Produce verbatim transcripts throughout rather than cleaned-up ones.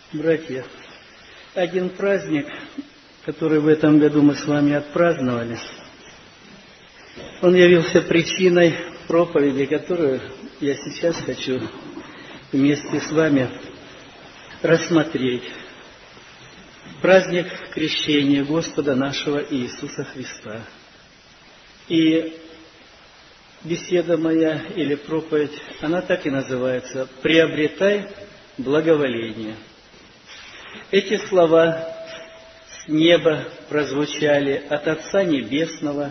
Братья, один праздник, который в этом году мы с вами отпраздновали, он явился причиной проповеди, которую я сейчас хочу вместе с вами рассмотреть. Праздник крещения Господа нашего Иисуса Христа. И беседа моя или проповедь, она так и называется «Приобретай благоволение». Эти слова с неба прозвучали от Отца Небесного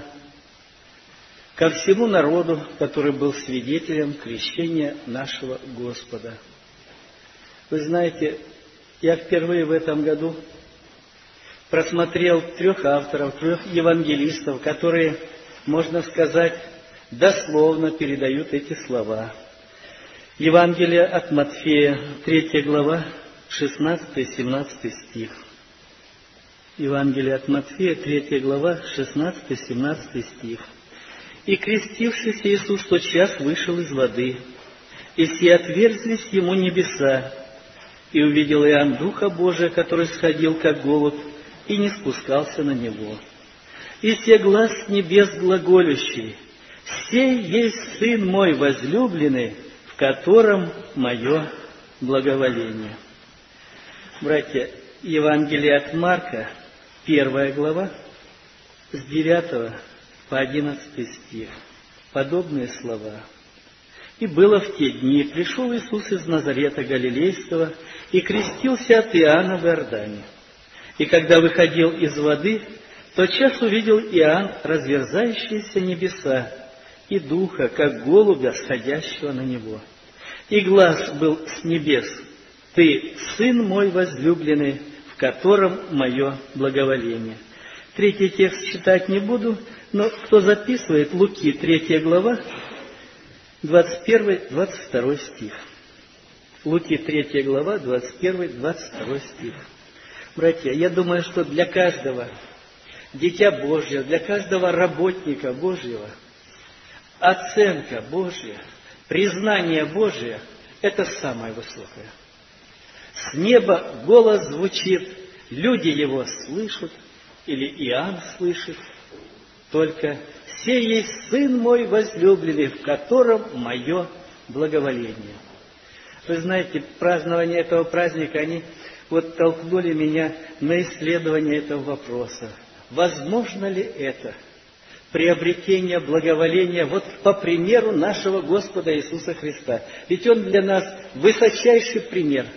ко всему народу, который был свидетелем крещения нашего Господа. Вы знаете, я впервые в этом году просмотрел трех авторов, трех евангелистов, которые, можно сказать, дословно передают эти слова. Евангелие от Матфея, третья глава, шестнадцатый-семнадцатый стих. Евангелие от Матфея, третья глава, шестнадцатый-семнадцатый стих. «И крестившийся Иисус тотчас вышел из воды, и все отверзлись ему небеса, и увидел Иоанн Духа Божия, который сходил, как голубь, и не спускался на него. И все глас с небес глаголющий: сей есть Сын мой возлюбленный, в котором мое благоволение». Братья, Евангелие от Марка, первая глава, с девятого по одиннадцатый стих. Подобные слова. «И было в те дни, пришел Иисус из Назарета Галилейского и крестился от Иоанна в Иордане. И когда выходил из воды, тотчас увидел Иоанн разверзающиеся небеса и Духа, как голубя, сходящего на него. И глас был с небес: Ты, Сын мой возлюбленный, в котором мое благоволение». Третий текст читать не буду, но кто записывает, Луки, третья глава, двадцать первый — двадцать второй стих. Луки, третья глава, двадцать первый — двадцать второй стих. Братья, я думаю, что для каждого дитя Божьего, для каждого работника Божьего оценка Божья, признание Божие – это самое высокое. С неба голос звучит, люди его слышат, или Иоанн слышит, только «Сей есть Сын мой возлюбленный, в котором мое благоволение». Вы знаете, празднование этого праздника, они вот толкнули меня на исследование этого вопроса. Возможно ли это? Приобретение благоволения вот по примеру нашего Господа Иисуса Христа. Ведь Он для нас высочайший пример.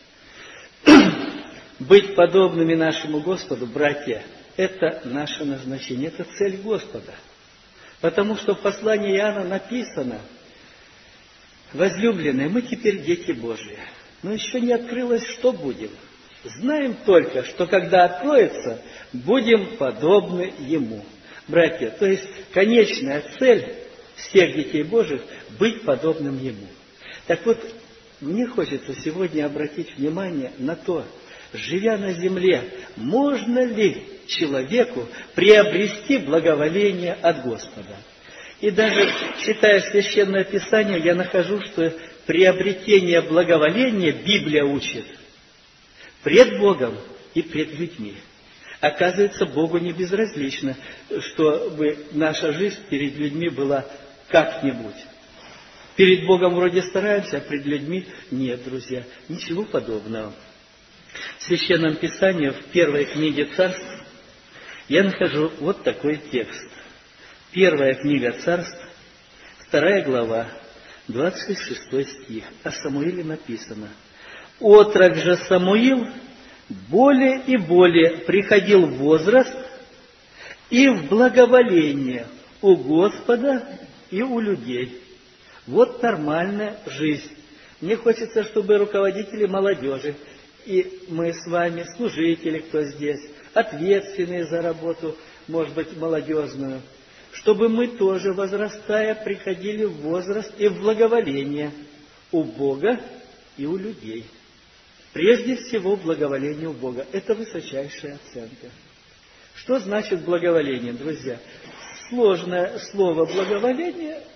Быть подобными нашему Господу, братья, это наше назначение, это цель Господа. Потому что в послании Иоанна написано: возлюбленные, мы теперь дети Божьи, но еще не открылось, что будем. Знаем только, что когда откроется, будем подобны Ему. Братья, то есть конечная цель всех детей Божьих – быть подобным Ему. Так вот, мне хочется сегодня обратить внимание на то, живя на земле, можно ли человеку приобрести благоволение от Господа. И даже читая Священное Писание, я нахожу, что приобретение благоволения Библия учит пред Богом и пред людьми. Оказывается, Богу не безразлично, чтобы наша жизнь перед людьми была как-нибудь. Перед Богом вроде стараемся, а пред людьми нет, друзья, ничего подобного. В Священном Писании, в первой книге Царств, я нахожу вот такой текст. Первая книга Царств, вторая глава, двадцать шестой стих. О Самуиле написано: «Отрок же Самуил более и более приходил в возраст и в благоволение у Господа и у людей». Вот нормальная жизнь. Мне хочется, чтобы руководители молодежи, и мы с вами, служители, кто здесь, ответственные за работу, может быть, молодежную, чтобы мы тоже, возрастая, приходили в возраст и в благоволение у Бога и у людей. Прежде всего, благоволение у Бога. Это высочайшая оценка. Что значит благоволение, друзья? Сложное слово «благоволение»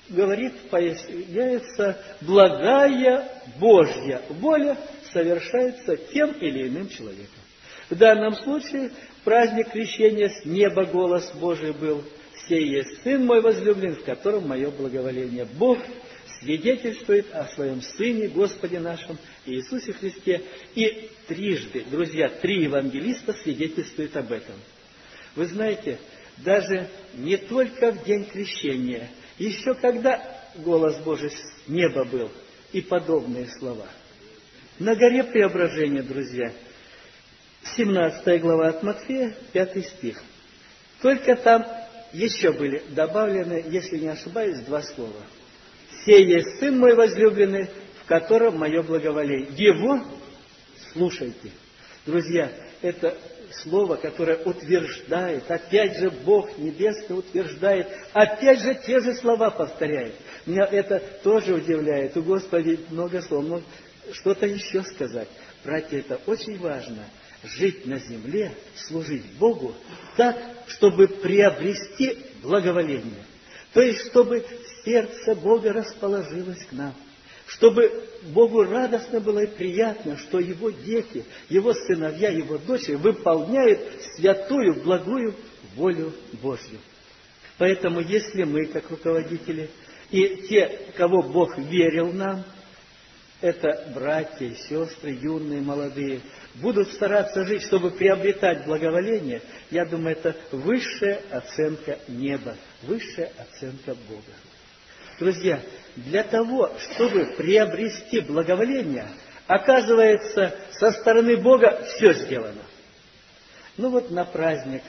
говорит, появляется благая Божья воля, совершается тем или иным человеком. В данном случае праздник крещения с неба голос Божий был: «Сей есть Сын мой возлюбленный, в котором мое благоволение». Бог свидетельствует о Своем Сыне, Господе нашем Иисусе Христе. И трижды, друзья, три евангелиста свидетельствуют об этом. Вы знаете, даже не только в день крещения, еще когда голос Божий с неба был, и подобные слова. На горе Преображения, друзья, семнадцатая глава от Матфея, пятый стих. Только там еще были добавлены, если не ошибаюсь, два слова. «Сей есть Сын мой возлюбленный, в котором мое благоволение». Его слушайте. Друзья, это слово, которое утверждает, опять же Бог Небесный утверждает, опять же те же слова повторяет. Меня это тоже удивляет. У Господа много слов, но что-то еще сказать. Братья, это очень важно. Жить на земле, служить Богу так, чтобы приобрести благоволение. То есть, чтобы сердце Бога расположилось к нам. Чтобы Богу радостно было и приятно, что Его дети, Его сыновья, Его дочери выполняют святую, благую волю Божью. Поэтому, если мы, как руководители, и те, кого Бог верил нам, это братья и сестры, юные, молодые, будут стараться жить, чтобы приобретать благоволение, я думаю, это высшая оценка неба, высшая оценка Бога. Друзья, для того, чтобы приобрести благоволение, оказывается, со стороны Бога все сделано. Ну вот на праздник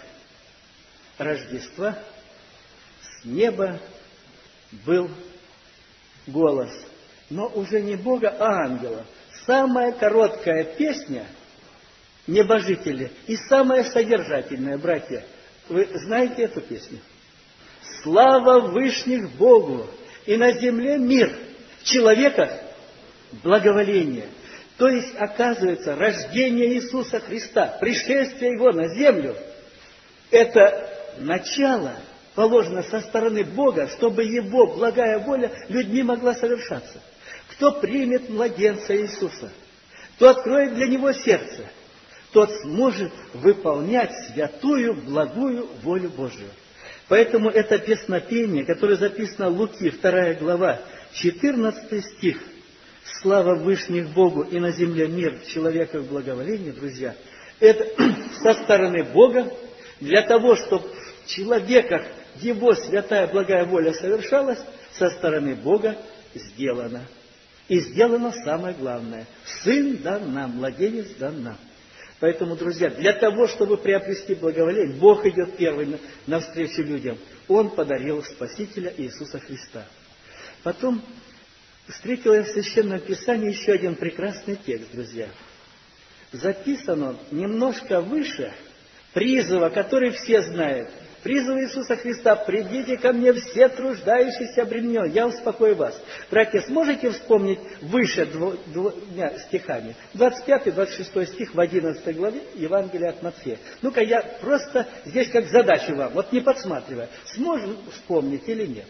Рождества с неба был голос, но уже не Бога, а ангела. Самая короткая песня небожители и самая содержательная, братья. Вы знаете эту песню? «Слава вышних Богу, и на земле мир, в человеках благоволение». То есть, оказывается, рождение Иисуса Христа, пришествие Его на землю, это начало положено со стороны Бога, чтобы Его благая воля людьми могла совершаться. Кто примет младенца Иисуса, кто откроет для Него сердце, тот сможет выполнять святую, благую волю Божию. Поэтому это песнопение, которое записано в Луки, вторая глава, четырнадцатый стих. «Слава вышних Богу, и на земле мир, в человеках благоволение», друзья, это со стороны Бога, для того, чтобы в человеках Его святая, благая воля совершалась, со стороны Бога сделано. И сделано самое главное. Сын дан нам, младенец дан нам. Поэтому, друзья, для того, чтобы приобрести благоволение, Бог идет первый навстречу людям. Он подарил Спасителя Иисуса Христа. Потом встретил я в Священном Писании еще один прекрасный текст, друзья. Записан он немножко выше призыва, который все знают. Призыв Иисуса Христа: «Придите ко мне все труждающиеся обремененные, я успокою вас». Братья, сможете вспомнить выше двумя стихами? двадцать пятый двадцать шестой стих в одиннадцатой главе Евангелия от Матфея. Ну-ка, я просто здесь как задачу вам, вот не подсматривая. Сможем вспомнить или нет?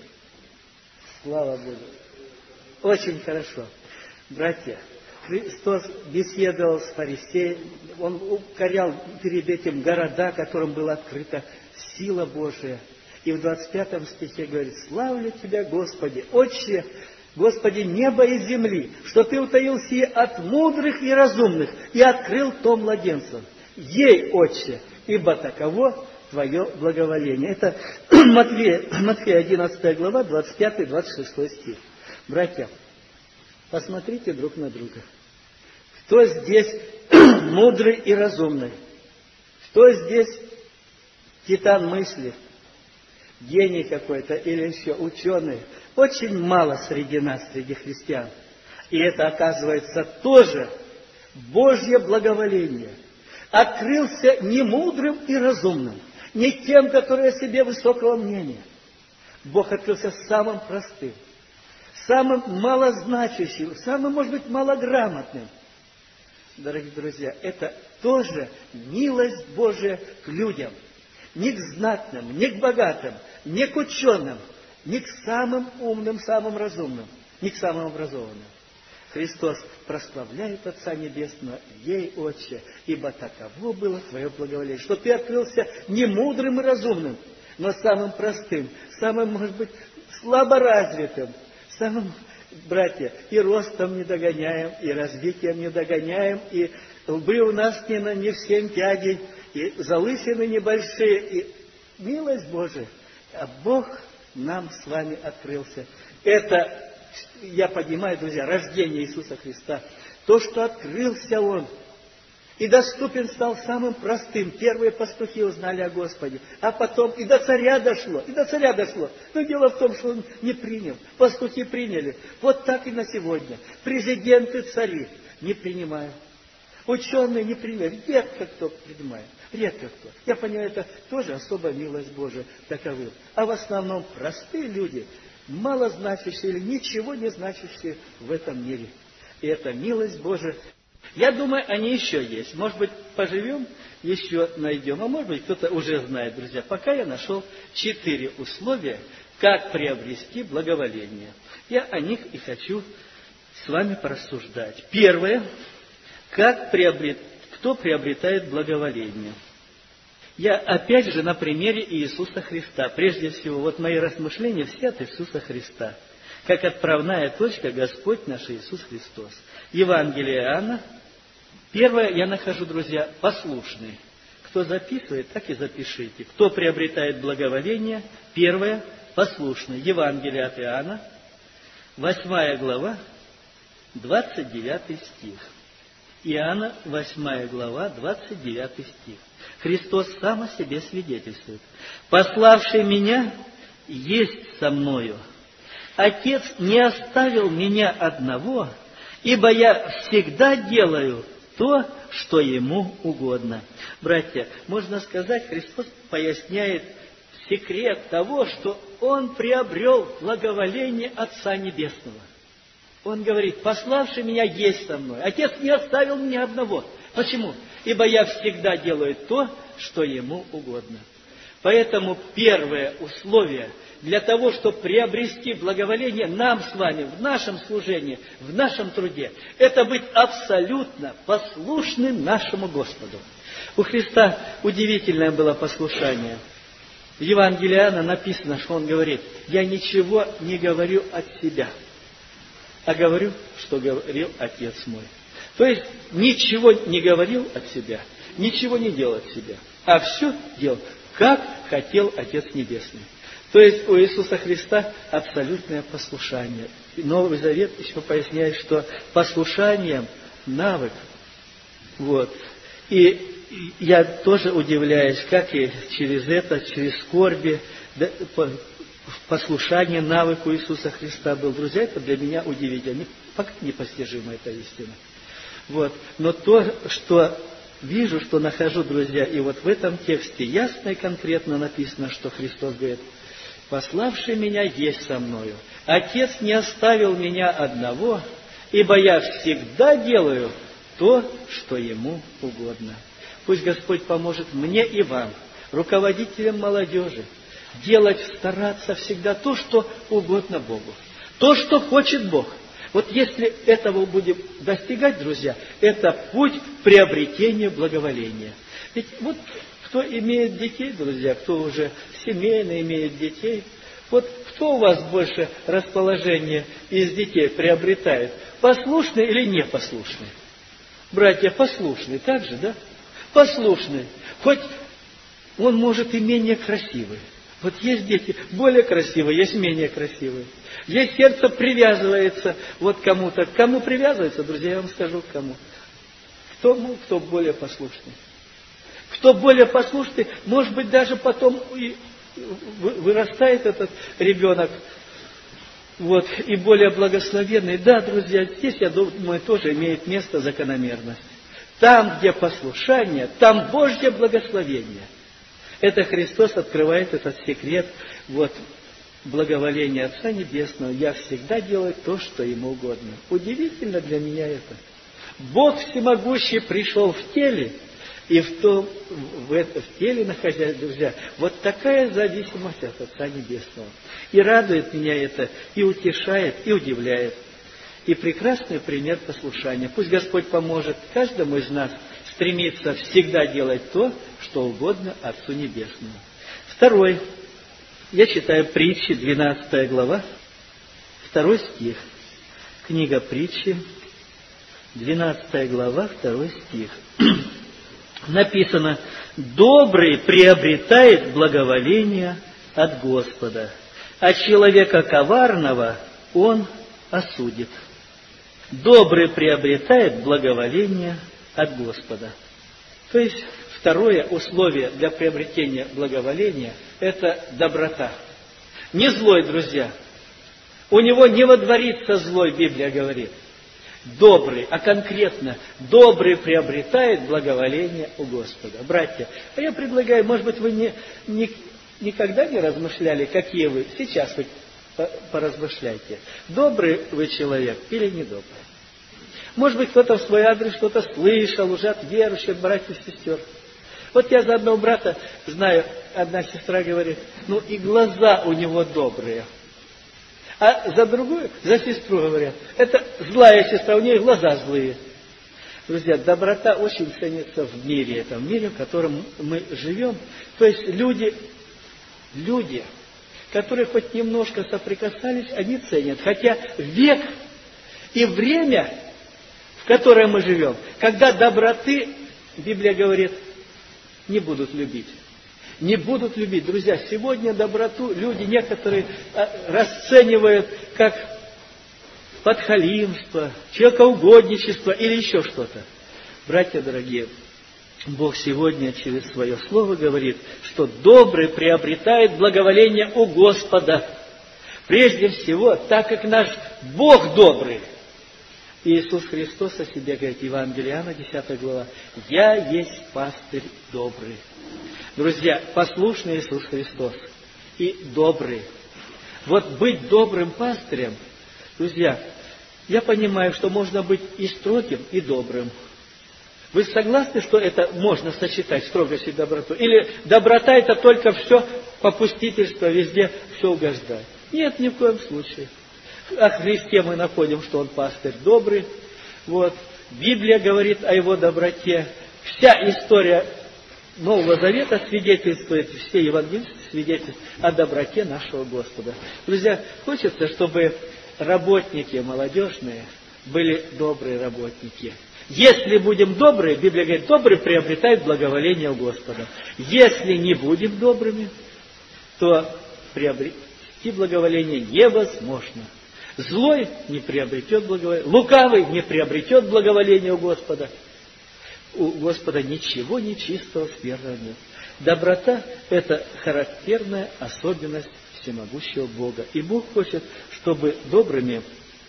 Слава Богу. Очень хорошо. Братья, Христос беседовал с фарисеем, Он укорял перед этим города, которым была открыта сила Божия. И в двадцать пятом стихе говорит: «Славлю Тебя, Господи, Отче, Господи неба и земли, что Ты утаил сие от мудрых и разумных и открыл то младенцам. Ей, Отче, ибо таково Твое благоволение». Это Матфея, Матфея одиннадцатая глава, двадцать пятый двадцать шестой стих. Братья, посмотрите друг на друга. Кто здесь мудрый и разумный? Кто здесь титан мысли, гений какой-то или еще ученый? Очень мало среди нас, среди христиан. И это, оказывается, тоже Божье благоволение. Открылся не мудрым и разумным, не тем, которые о себе высокого мнения. Бог открылся самым простым, самым малозначащим, самым, может быть, малограмотным. Дорогие друзья, это тоже милость Божия к людям. Не к знатным, не к богатым, не к ученым. не к самым умным, самым разумным, не к самым образованным. Христос прославляет Отца Небесного: ей, Отче, ибо таково было Твое благоволение, что Ты открылся не мудрым и разумным, но самым простым, самым, может быть, слаборазвитым, самым, братья, и ростом не догоняем, и развитием не догоняем, и лбы у нас не, на, не в семь пядей, и залысины небольшие, и милость Божия, а Бог нам с вами открылся. Это, я понимаю, друзья, рождение Иисуса Христа, то, что открылся Он, и доступен стал самым простым. Первые пастухи узнали о Господе, а потом и до царя дошло, и до царя дошло. Но дело в том, что он не принял, пастухи приняли. Вот так и на сегодня. Президенты, цари не принимают. Ученые не принимают. Редко кто принимает. Редко кто. Я понимаю, это тоже особая милость Божия таковым. А в основном простые люди, малозначащие или ничего не значащие в этом мире. И это милость Божия. Я думаю, они еще есть. Может быть, поживем, еще найдем. А может быть, кто-то уже знает, друзья. Пока я нашел четыре условия, как приобрести благоволение. Я о них и хочу с вами порассуждать. Первое. Как приобрет... Кто приобретает благоволение? Я опять же на примере Иисуса Христа. Прежде всего, вот мои размышления все от Иисуса Христа. Как отправная точка Господь наш Иисус Христос. Евангелие Иоанна. Первое я нахожу, друзья, послушный. Кто записывает, так и запишите. Кто приобретает благоволение? Первое, послушный. Евангелие от Иоанна, восьмая глава, двадцать девятый стих. Иоанна, восьмая глава, двадцать девятый стих. Христос сам о себе свидетельствует. «Пославший меня есть со мною. Отец не оставил меня одного, ибо я всегда делаю то, что Ему угодно». Братья, можно сказать, Христос поясняет секрет того, что Он приобрел благоволение Отца Небесного. Он говорит: пославший меня есть со мной. Отец не оставил меня одного. Почему? Ибо я всегда делаю то, что Ему угодно. Поэтому первое условие для того, чтобы приобрести благоволение нам с вами в нашем служении, в нашем труде, это быть абсолютно послушным нашему Господу. У Христа удивительное было послушание. В Евангелии Иоанна написано, что Он говорит: «Я ничего не говорю от себя, а говорю, что говорил Отец мой». То есть, ничего не говорил от себя, ничего не делал от себя, а все делал, как хотел Отец Небесный. То есть, у Иисуса Христа абсолютное послушание. И Новый Завет еще поясняет, что послушанием навык. Вот. И я тоже удивляюсь, как и через это, через скорби, да, послушание, навык у Иисуса Христа был. Друзья, это для меня удивительно. Пока непостижима эта истина. Вот. Но то, что вижу, что нахожу, друзья, и вот в этом тексте ясно и конкретно написано, что Христос говорит: «Пославший меня есть со мною. Отец не оставил меня одного, ибо я всегда делаю то, что Ему угодно». Пусть Господь поможет мне и вам, руководителям молодежи, делать, стараться всегда то, что угодно Богу. То, что хочет Бог. Вот если этого будем достигать, друзья, это путь приобретения благоволения. Ведь вот кто имеет детей, друзья, кто уже семейно имеет детей, вот кто у вас больше расположения из детей приобретает? Послушный или непослушный? Братья, послушный, так же, да? Послушный. Хоть он может и менее красивый. Вот есть дети более красивые, есть менее красивые. Есть сердце привязывается вот кому-то. К кому привязывается, друзья, я вам скажу, к кому. К тому, кто более послушный. Кто более послушный, может быть, даже потом и вырастает этот ребенок, вот, и более благословенный. Да, друзья, здесь, я думаю, тоже имеет место закономерность. Там, где послушание, там Божье благословение. Это Христос открывает этот секрет, вот, благоволения Отца Небесного. Я всегда делаю то, что Ему угодно. Удивительно для меня это. Бог всемогущий пришел в теле, и в том, в, это, в теле находясь, друзья, вот такая зависимость от Отца Небесного. И радует меня это, и утешает, и удивляет. И прекрасный пример послушания. Пусть Господь поможет каждому из нас стремиться всегда делать то, что угодно Отцу Небесному. Второй. Я читаю Притчи, двенадцатая глава, второй стих. Книга Притчи, двенадцатая глава, второй стих. Написано: «Добрый приобретает благоволение от Господа, а человека коварного он осудит». Добрый приобретает благоволение от Господа. То есть, второе условие для приобретения благоволения – это доброта. Не злой, друзья. У него не водворится злой, Библия говорит. Добрый, а конкретно, добрый приобретает благоволение у Господа. Братья, а я предлагаю, может быть, вы не, не, никогда не размышляли, какие вы, сейчас вы поразмышляйте. Добрый вы человек или недобрый? Может быть, кто-то в свой адрес что-то слышал уже от верующих братьев и сестер. Вот я за одного брата знаю, одна сестра говорит, ну и глаза у него добрые. А за другую, за сестру говорят, это злая сестра, у нее глаза злые. Друзья, доброта очень ценится в мире, этом мире, в котором мы живем. То есть люди, люди, которые хоть немножко соприкасались, они ценят. Хотя век и время, в которое мы живем, когда доброты, Библия говорит, не будут любить. Не будут любить. Друзья, сегодня доброту люди некоторые расценивают как подхалимство, человекоугодничество или еще что-то. Братья дорогие, Бог сегодня через свое слово говорит, что добрый приобретает благоволение у Господа. Прежде всего, так как наш Бог добрый. Иисус Христос о себе говорит, Евангелие Иоанна, десятая глава, «Я есть пастырь добрый». Друзья, послушный Иисус Христос и добрый. Вот быть добрым пастырем, друзья, я понимаю, что можно быть и строгим, и добрым. Вы согласны, что это можно сочетать, строгость и доброту? Или доброта это только все попустительство, везде все угождать? Нет, ни в коем случае. О Христе мы находим, что Он пастырь добрый. Вот. Библия говорит о Его доброте. Вся история Нового Завета свидетельствует, все евангелисты свидетельствуют о доброте нашего Господа. Друзья, хочется, чтобы работники молодежные были добрые работники. Если будем добрые, Библия говорит, добрый приобретает благоволение у Господа. Если не будем добрыми, то приобрести благоволение невозможно. Злой не приобретет благоволение, лукавый не приобретет благоволение у Господа. У Господа ничего нечистого, скверного нет. Доброта – это характерная особенность всемогущего Бога. И Бог хочет, чтобы добрыми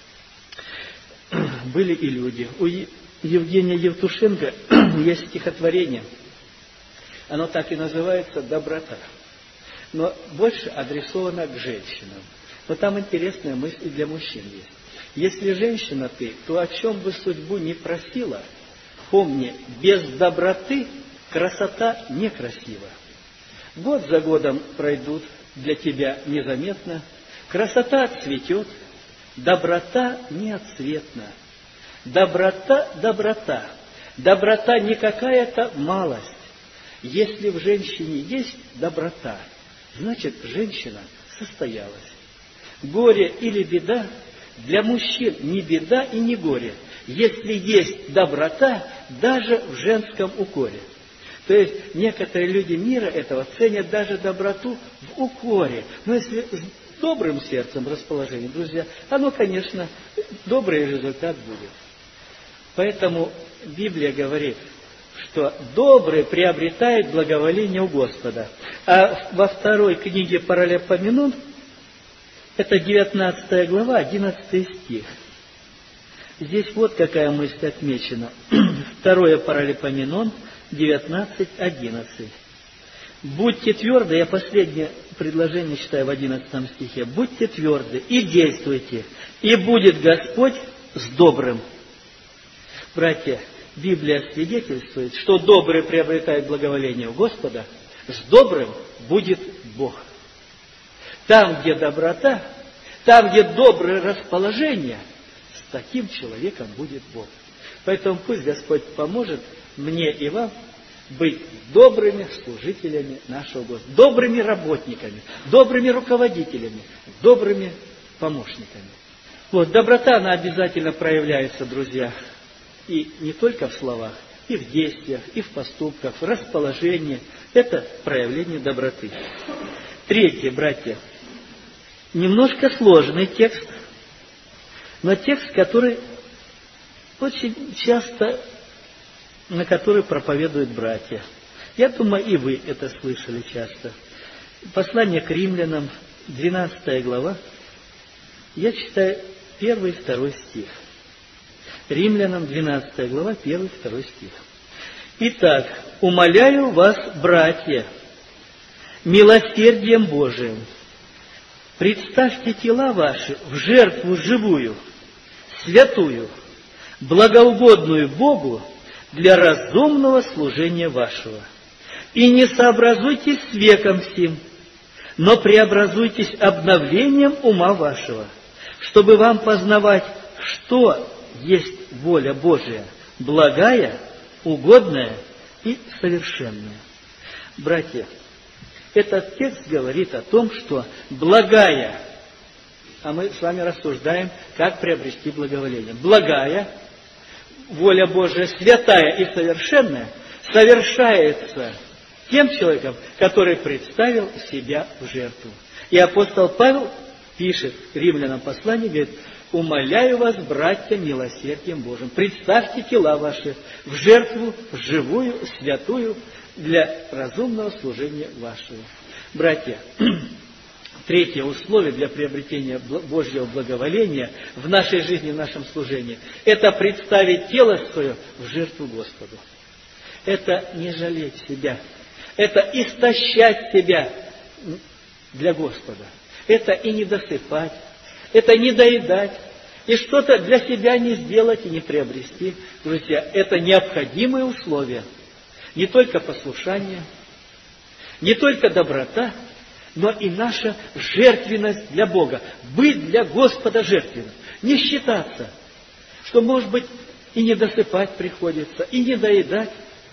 были и люди. У Евгения Евтушенко есть стихотворение. Оно так и называется «Доброта». Но больше адресовано к женщинам. Но там интересная мысль и для мужчин есть. Если женщина ты, то о чем бы судьбу не просила, помни, без доброты красота некрасива. Год за годом пройдут для тебя незаметно, красота отцветет, доброта неотцветна. Доброта, доброта. Доброта не какая-то малость. Если в женщине есть доброта, значит, женщина состоялась. Горе или беда для мужчин не беда и не горе, если есть доброта даже в женском укоре. То есть некоторые люди мира этого ценят даже доброту в укоре. Но если с добрым сердцем расположением, друзья, оно, конечно, добрый результат будет. Поэтому Библия говорит, что добрый приобретает благоволение у Господа. А во второй книге Паралипоменон, это девятнадцатая глава, одиннадцатый стих. Здесь вот какая мысль отмечена. Второе Паралипоменон, девятнадцать, одиннадцать. Будьте тверды, я последнее предложение читаю в одиннадцатом стихе. Будьте тверды и действуйте, и будет Господь с добрым. Братья, Библия свидетельствует, что добрый приобретает благоволение у Господа, с добрым будет Бог. Там, где доброта, там, где доброе расположение, с таким человеком будет Бог. Поэтому пусть Господь поможет мне и вам быть добрыми служителями нашего Господа, добрыми работниками, добрыми руководителями, добрыми помощниками. Вот, доброта, она обязательно проявляется, друзья, и не только в словах, и в действиях, и в поступках, в расположении. Это проявление доброты. Третье, братья, немножко сложный текст, но текст, который очень часто, на который проповедуют братья. Я думаю, и вы это слышали часто. Послание к римлянам, двенадцатая глава, я читаю первый и второй стих. Римлянам, двенадцатая глава, первый и второй стих. «Итак, умоляю вас, братья, милосердием Божиим, представьте тела ваши в жертву живую, святую, благоугодную Богу для разумного служения вашего. И не сообразуйтесь с веком сим, но преобразуйтесь обновлением ума вашего, чтобы вам познавать, что есть воля Божия, благая, угодная и совершенная». Братья, этот текст говорит о том, что благая, а мы с вами рассуждаем, как приобрести благоволение. Благая, воля Божия, святая и совершенная, совершается тем человеком, который представил себя в жертву. И апостол Павел пишет римлянам послание, говорит: «Умоляю вас, братья, милосердием Божьим, представьте тела ваши в жертву живую, святую, для разумного служения вашего». Братья, третье условие для приобретения Божьего благоволения в нашей жизни, в нашем служении, это представить тело свое в жертву Господу. Это не жалеть себя, это истощать себя для Господа. Это и не досыпать, это не доедать, и что-то для себя не сделать и не приобрести. Друзья, это необходимые условия. Не только послушание, не только доброта, но и наша жертвенность для Бога. Быть для Господа жертвенным. Не считаться, что, может быть, и не досыпать приходится, и не доедать.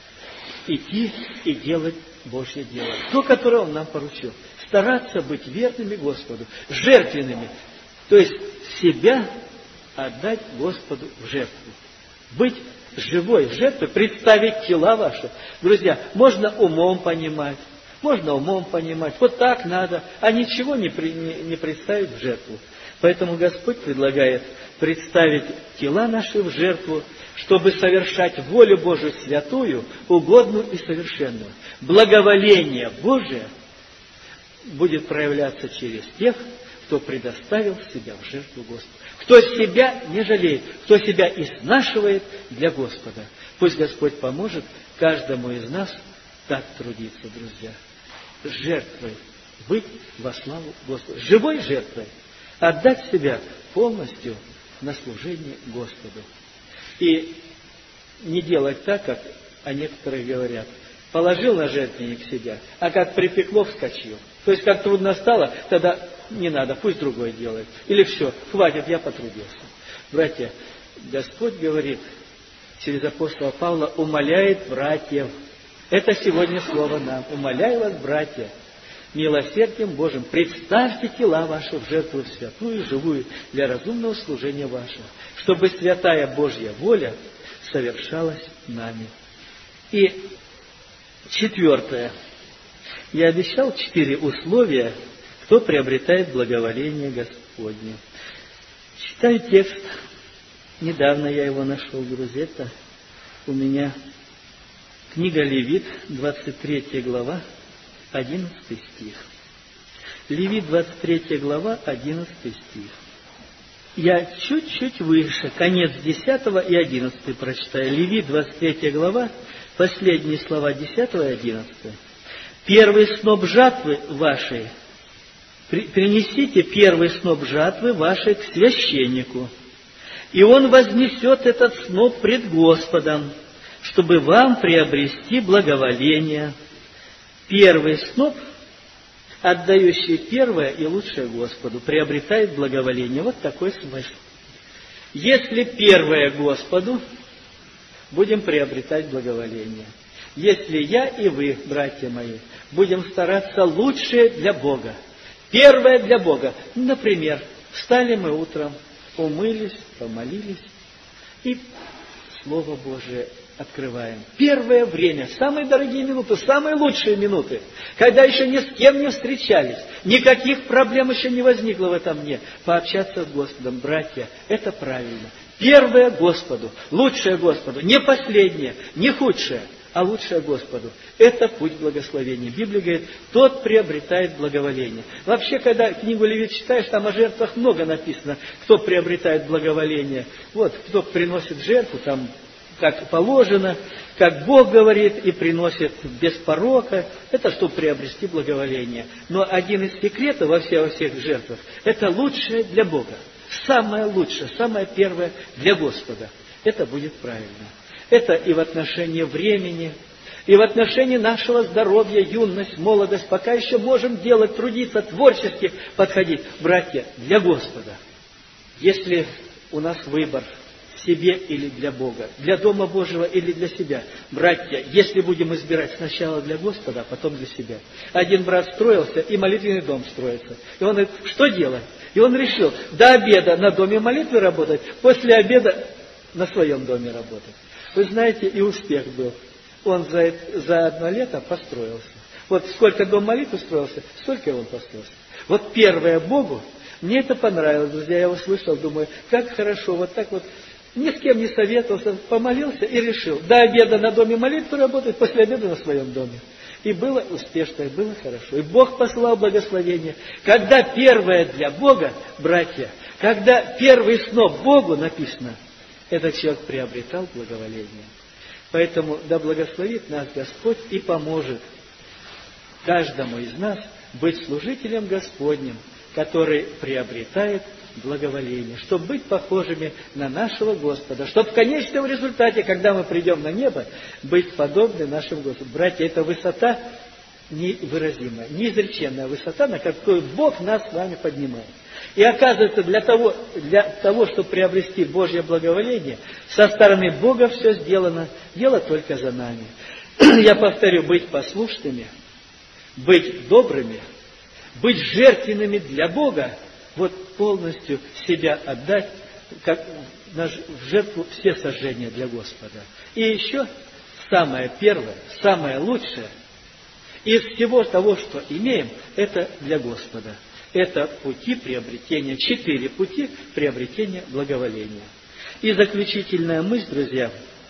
Идти и делать Божье дело. То, которое Он нам поручил. Стараться быть верными Господу, жертвенными. То есть себя отдать Господу в жертву. Быть живой жертвой, представить тела ваши. Друзья, можно умом понимать, можно умом понимать, вот так надо, а ничего не, при, не, не представить в жертву. Поэтому Господь предлагает представить тела наши в жертву, чтобы совершать волю Божию святую, угодную и совершенную. Благоволение Божие будет проявляться через тех, кто предоставил себя в жертву Господу. Кто себя не жалеет, кто себя изнашивает для Господа. Пусть Господь поможет каждому из нас так трудиться, друзья. Жертвой быть во славу Господа. Живой жертвой отдать себя полностью на служение Господу. И не делать так, как о некоторых говорят. Положил на жертвенник себя, а как припекло, вскочил. То есть, как трудно стало, тогда не надо, пусть другой делает. Или все, хватит, я потрудился. Братья, Господь говорит через апостола Павла, умоляет братьев. Это сегодня слово нам. Умоляю вас, братья, милосердием Божьим, представьте тела ваши в жертву святую, живую, для разумного служения вашего, чтобы святая Божья воля совершалась нами. И четвертое. Я обещал четыре условия, кто приобретает благоволение Господне. Читаю текст. Недавно я его нашел, друзья. Это у меня книга Левит, двадцать третья глава, одиннадцатый стих. Левит, двадцать третья глава, одиннадцатый стих. Я чуть-чуть выше, конец десятого и одиннадцатый прочитаю. Левит, двадцать третья глава, последние слова десятого и одиннадцатого. Первый сноп жатвы вашей, принесите первый сноп жатвы вашей к священнику, и он вознесет этот сноп пред Господом чтобы вам приобрести благоволение. Первый сноп, отдающий первое и лучшее Господу, приобретает благоволение. Вот такой смысл. Если первое Господу, будем приобретать благоволение. Если я и вы, братья мои, будем стараться лучшее для Бога, первое для Бога. Например, встали мы утром, умылись, помолились и Слово Божие открываем. Первое время, самые дорогие минуты, самые лучшие минуты, когда еще ни с кем не встречались, никаких проблем еще не возникло в этом дне. Пообщаться с Господом, братья, это правильно. Первое Господу, лучшее Господу, не последнее, не худшее, а лучшее Господу. Это путь благословения. Библия говорит, тот приобретает благоволение. Вообще, когда книгу Левит читаешь, там о жертвах много написано, кто приобретает благоволение. Вот, кто приносит жертву, там, как положено, как Бог говорит, и приносит без порока. Это чтобы приобрести благоволение. Но один из секретов во всех, во всех жертвах, это лучшее для Бога. Самое лучшее, самое первое для Господа. Это будет правильно. Это и в отношении времени, и в отношении нашего здоровья, юность, молодость, пока еще можем делать, трудиться, творчески подходить. Братья, для Господа. Если у нас выбор, себе или для Бога, для Дома Божьего или для себя. Братья, если будем избирать сначала для Господа, а потом для себя. Один брат строился, и молитвенный дом строится. И он говорит, что делать? И он решил, до обеда на доме молитвы работать, после обеда на своем доме работать. Вы знаете, и успех был. Он за, за одно лето построился. Вот сколько дом молитвы строился, столько он построился. Вот первое Богу, мне это понравилось, друзья, я услышал, думаю, как хорошо, вот так вот, ни с кем не советовался, помолился и решил, до обеда на доме молитвы работать, после обеда на своем доме. И было успешно, и было хорошо. И Бог послал благословение. Когда первое для Бога, братья, когда первый сноп Богу написано, этот человек приобретал благоволение. Поэтому да благословит нас Господь и поможет каждому из нас быть служителем Господним, который приобретает благоволение, чтобы быть похожими на нашего Господа, чтобы в конечном результате, когда мы придем на небо, быть подобны нашему Господу. Братья, это высота невыразимая, неизреченная высота, на какую Бог нас с вами поднимает. И оказывается, для того, для того, чтобы приобрести Божье благоволение, со стороны Бога все сделано, дело только за нами. Я повторю, быть послушными, быть добрыми, быть жертвенными для Бога, вот полностью себя отдать, как в жертву все сожжения для Господа. И еще самое первое, самое лучшее из всего того, что имеем, это для Господа. Это пути приобретения, четыре пути приобретения благоволения. И заключительная мысль, друзья,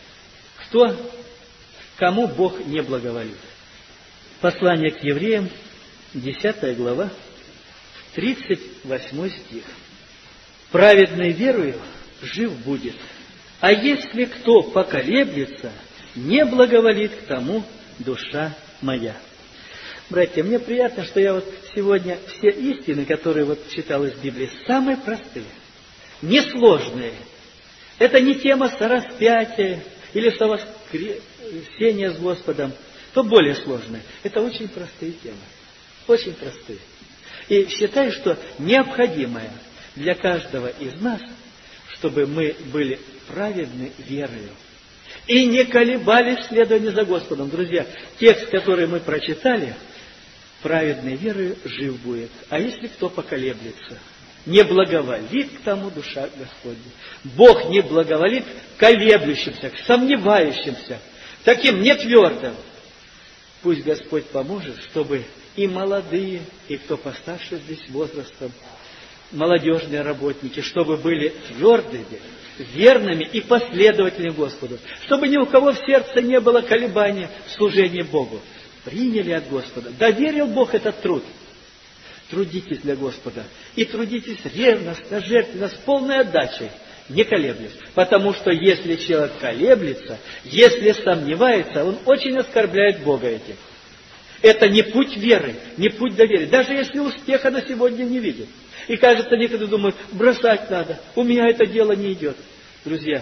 кто, кому Бог не благоволит. Послание к евреям, десятая глава, тридцать восьмой стих. «Праведный верою жив будет, а если кто поколеблется, не благоволит к тому душа моя». Братья, мне приятно, что я вот сегодня все истины, которые вот читал из Библии, самые простые, несложные. Это не тема сораспятия или совоскресения с Господом, то более сложные. Это очень простые темы, очень простые. И считаю, что необходимое для каждого из нас, чтобы мы были праведны верою и не колебались в следовании за Господом. Друзья, текст, который мы прочитали, праведной верою жив будет. А если кто поколеблется, не благоволит к тому душа Господня. Бог не благоволит к колеблющимся, к сомневающимся, таким нетвердым. Пусть Господь поможет, чтобы и молодые, и кто постарше здесь возрастом, молодежные работники, чтобы были твердыми, верными и последовательными Господу. Чтобы ни у кого в сердце не было колебания в служении Богу. Приняли от Господа. Доверил Бог этот труд. Трудитесь для Господа. И трудитесь ревностно, жертвенно, с полной отдачей, не колеблясь. Потому что если человек колеблется, если сомневается, он очень оскорбляет Бога этим. Это не путь веры, не путь доверия. Даже если успеха на сегодня не видит. И кажется, некоторые думают, бросать надо, у меня это дело не идет. Друзья,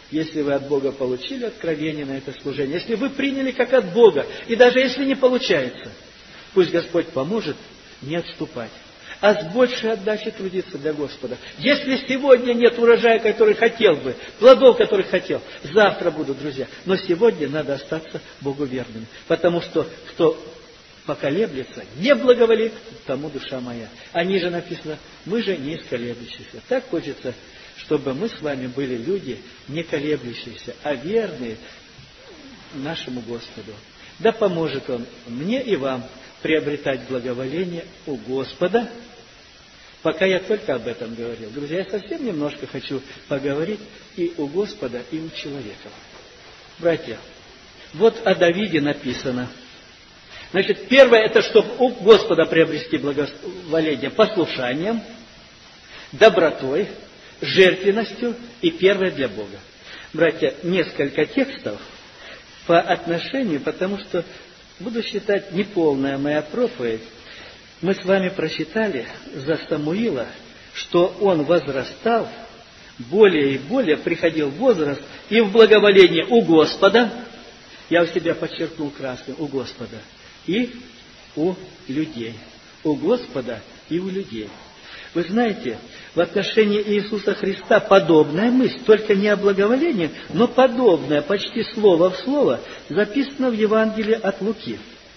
если вы от Бога получили откровение на это служение, если вы приняли как от Бога, и даже если не получается, пусть Господь поможет не отступать, а с большей отдачей трудиться для Господа. Если сегодня нет урожая, который хотел бы, плодов, которых хотел, завтра будут, друзья. Но сегодня надо остаться Богу верными, потому что кто поколеблется, не благоволит тому душа моя. А ниже написано, мы же не из колеблющихся. Так хочется, чтобы мы с вами были люди не колеблющиеся, а верные нашему Господу. Да поможет Он мне и вам приобретать благоволение у Господа. Пока я только об этом говорил. Друзья, я совсем немножко хочу поговорить и у Господа, и у человека. Братья, вот о Давиде написано. Значит, первое, это чтобы у Господа приобрести благоволение послушанием, добротой, жертвенностью и первое для Бога. Братья, несколько текстов по отношению, потому что буду считать неполная моя проповедь. Мы с вами прочитали за Самуила, что он возрастал, более и более приходил в возраст и в благоволение у Господа, я у себя подчеркнул красным, у Господа, и у людей. У Господа и у людей. Вы знаете, в отношении Иисуса Христа подобная мысль, только не о благоволении, но подобная, почти слово в слово, записано в Евангелии от Луки,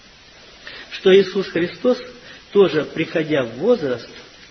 что Иисус Христос, тоже приходя в возраст,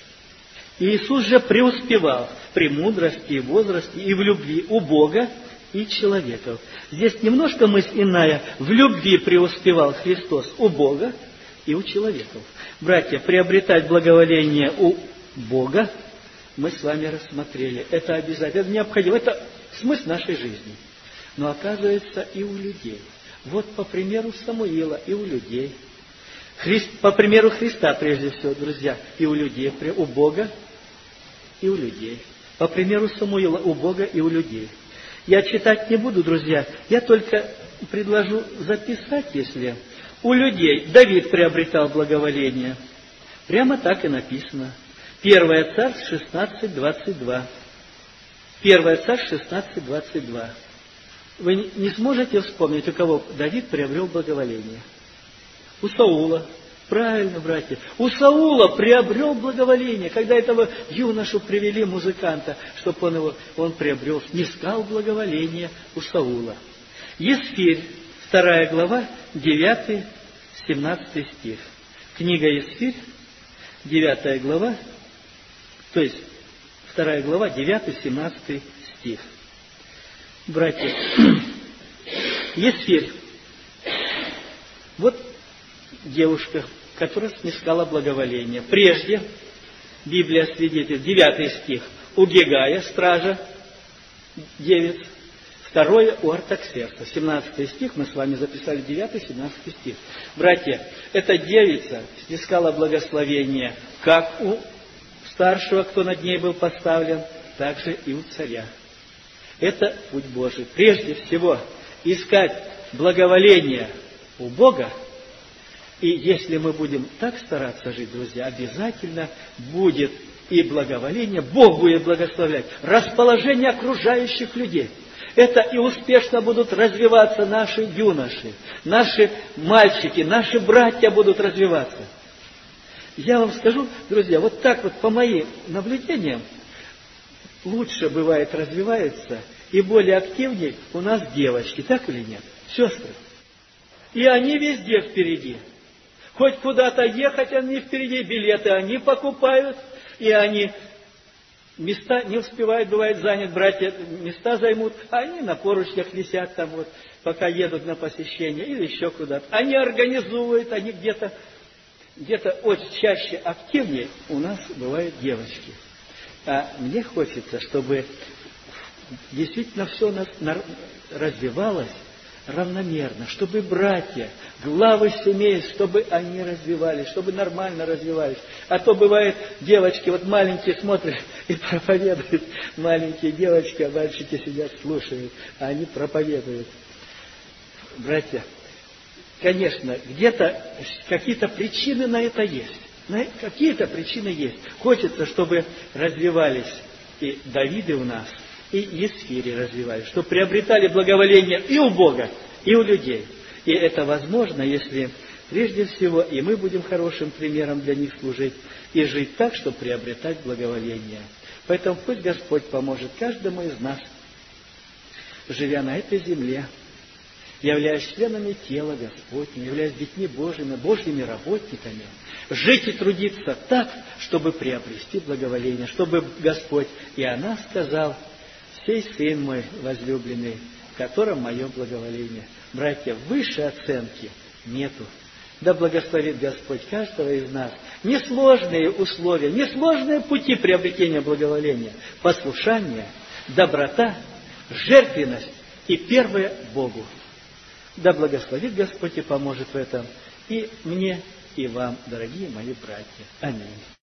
Иисус же преуспевал в премудрости и возрасте, и в любви у Бога и человеков. Здесь немножко мысль иная. В любви преуспевал Христос у Бога и у человеков. Братья, приобретать благоволение у Бога мы с вами рассмотрели. Это обязательно, это необходимо, это смысл нашей жизни. Но оказывается и у людей. Вот по примеру Самуила и у людей. Христ, по примеру Христа, прежде всего, друзья, и у людей, у Бога и у людей. По примеру Самуила у Бога и у людей. Я читать не буду, друзья, я только предложу записать, если у людей Давид приобретал благоволение. Прямо так и написано. Первое Царств шестнадцать двадцать два. Первое Царств шестнадцать двадцать два. Вы не сможете вспомнить, у кого Давид приобрел благоволение? У Саула. Правильно, братья. У Саула приобрел благоволение. Когда этого юношу привели, музыканта, чтобы он его, он приобрел, снискал благоволение у Саула. Есфирь, вторая глава, девятый, семнадцатый стих. Книга Есфирь, девятая глава, то есть вторая глава, девятый, семнадцатый стих. Братья, Есфирь. Вот девушка, которая снискала благоволение. Прежде, Библия свидетельствует, девятый стих, у Гегая, стража, девиц. Второе, у Артаксеркса, семнадцатый стих, мы с вами записали девятый, семнадцатый стих. Братья, эта девица снискала благословение как у старшего, кто над ней был поставлен, так же и у царя. Это путь Божий. Прежде всего, искать благоволение у Бога. И если мы будем так стараться жить, друзья, обязательно будет и благоволение, Бог будет благословлять, расположение окружающих людей. Это и успешно будут развиваться наши юноши, наши мальчики, наши братья будут развиваться. Я вам скажу, друзья, вот так вот по моим наблюдениям, лучше бывает развиваются и более активнее у нас девочки, так или нет, сестры? И они везде впереди. Хоть куда-то ехать, они впереди, билеты они покупают, и они места не успевают, бывает, занят, братья места займут, а они на поручнях висят там вот, пока едут на посещение или еще куда-то. Они организуют, они где-то, где-то очень чаще активнее у нас бывают девочки. А мне хочется, чтобы действительно все у нас развивалось равномерно, чтобы братья, главы семей, чтобы они развивались, чтобы нормально развивались. А то бывает, девочки вот маленькие смотрят и проповедуют, маленькие девочки, а мальчики сидят, слушают, а они проповедуют. Братья, конечно, где-то какие-то причины на это есть. Какие-то причины есть. Хочется, чтобы развивались и Давиды у нас, и есфири развивали, чтобы приобретали благоволение и у Бога, и у людей. И это возможно, если прежде всего и мы будем хорошим примером для них служить, и жить так, чтобы приобретать благоволение. Поэтому пусть Господь поможет каждому из нас, живя на этой земле, являясь членами тела Господня, являясь детьми Божьими, Божьими работниками, жить и трудиться так, чтобы приобрести благоволение, чтобы Господь и о нас сказал: «Сей Сын мой возлюбленный, в котором мое благоволение». Братья, выше оценки нету. Да благословит Господь каждого из нас. Несложные условия, несложные пути приобретения благоволения, послушание, доброта, жертвенность и первое Богу. Да благословит Господь и поможет в этом и мне, и вам, дорогие мои братья. Аминь.